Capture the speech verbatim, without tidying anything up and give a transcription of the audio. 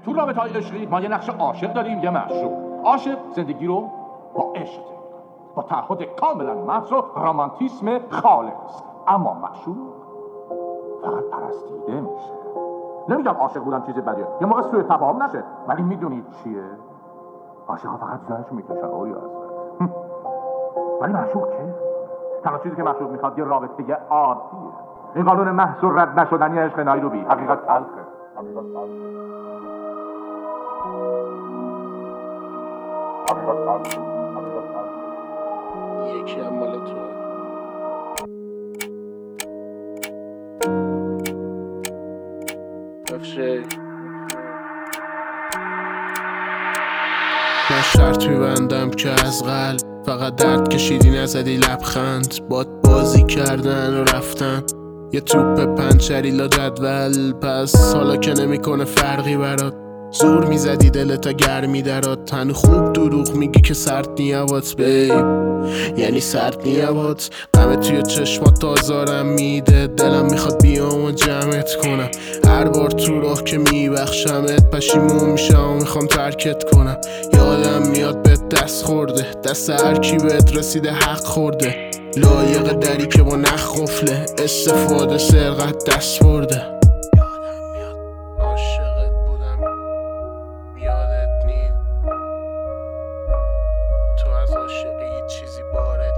تو رابطه‌های عشقی ما یه نقش عاشق داریم، یه معشوق. عاشق زندگی رو با عشق با تعهد کاملا محض و رمانتیسم خالص، اما معشوق فقط پرستیده میشه. نمیگم عاشق بودن چیز بدیه، یه موقع سوء تفاهم نشه، ولی میدونید چیه؟ عاشق‌ها فقط جونشو میکشن اوری هستن. ولی معشوق چه؟ تنها چیزی که معشوق میخواد یه رابطه عادیه. این قانون محض و رد نشدنی عشق نایروبی حقیقت تلخه. حقیقت تلخه. حقیقت تلخه. یکی هم مال تو. افشه من شرط میبندم که از قلب فقط درد کشیدی نزدی لبخند، باد بازی کردن و رفتن، یه توپ پنچری لا جدول، پس حالا که نمیکنه فرقی برات، زور میزدی دلتا گرمی درات، هنو خوب دروغ میگی که سرد نیابات بیب، یعنی سرد نیابات، غمه توی چشمات آزارم میده، دلم میخواد بیام و جمعت کنم، هر بار تو راه که میبخشمت پشیمون میشم و میخوام ترکت کنم، یادم میاد بهت دست خورده، دست هر کی بهت رسیده حق خورده، لایق دری که با نخ قفله، استفاده سرقت دست برده. یادم میاد عاشقت بودم، یادت نید تو از عاشقی چیزی باره